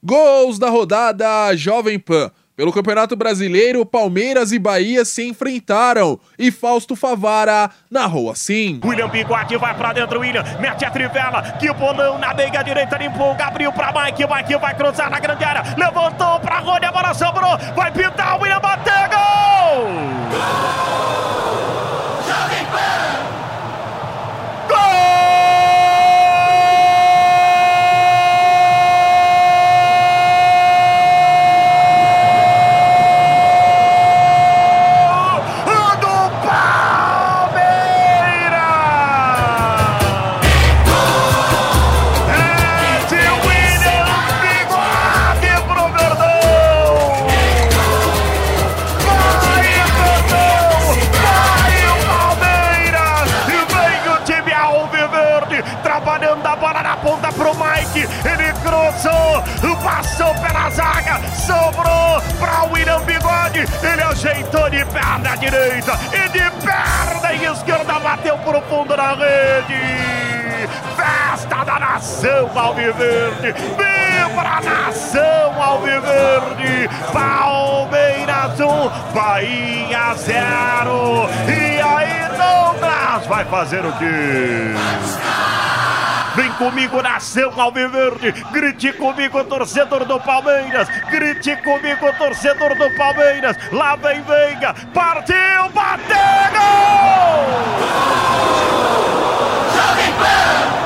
Gols da rodada Jovem Pan. Pelo Campeonato Brasileiro, Palmeiras e Bahia se enfrentaram e Fausto Favara narrou assim. William Bigode vai pra dentro, William mete a trivela, que bolão na meia direita, limpou, abriu pra Mike vai cruzar na grande área, levantou pra Rony, a bola sobrou, vai pintar, o William bateu, gol! Jovem Pan! Trabalhando a bola na ponta pro Mike, ele cruzou, passou pela zaga, sobrou pra William Bigode, ele ajeitou de perna direita e de perna esquerda bateu pro fundo da rede. Festa da nação alviverde, vibra a nação alviverde. Palmeiras 1, Bahia 0. E aí Douglas vai fazer o quê? Vem comigo, nação alviverde, grite comigo, torcedor do Palmeiras, grite comigo, torcedor do Palmeiras, lá vem Veiga, partiu, bateu, gol! Jovem Pan!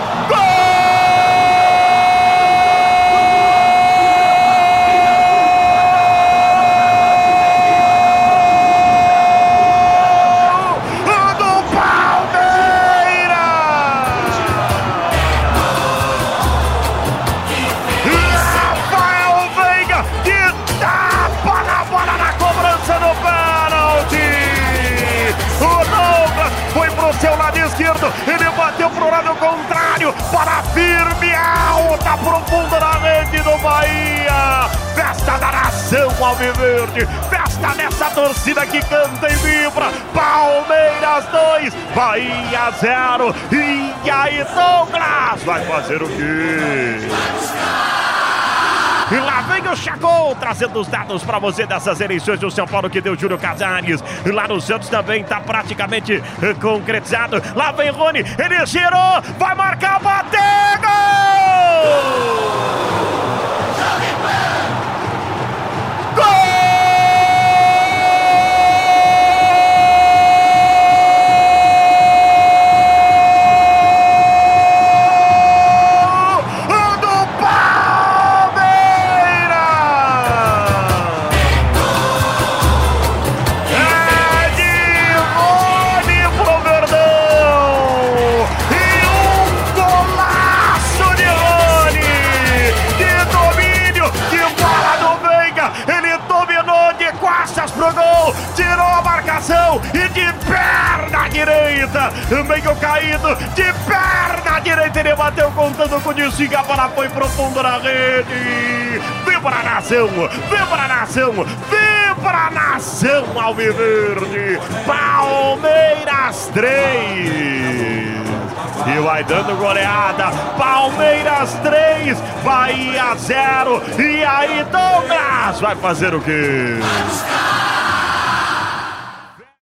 Ele bateu pro lado contrário, para firme, alta, profunda na rede do Bahia. Festa da nação alviverde, festa dessa torcida que canta e vibra. Palmeiras 2, Bahia 0. E aí Douglas vai fazer o quê? E lá vem o Chacon, trazendo os dados para você dessas eleições do São Paulo que deu Júlio Casares. E lá no Santos também está praticamente concretizado. Lá vem Rony, ele girou, vai marcar, bateu, gol! Tirou a marcação e de perna direita, meio caído, de perna direita ele bateu contando com o Nissinga, a bola foi profundo na rede. Vibra a nação, vibra a nação, vibra a nação alviverde. Palmeiras 3. E vai dando goleada, Palmeiras 3, Bahia 0. E aí Douglas vai fazer o quê?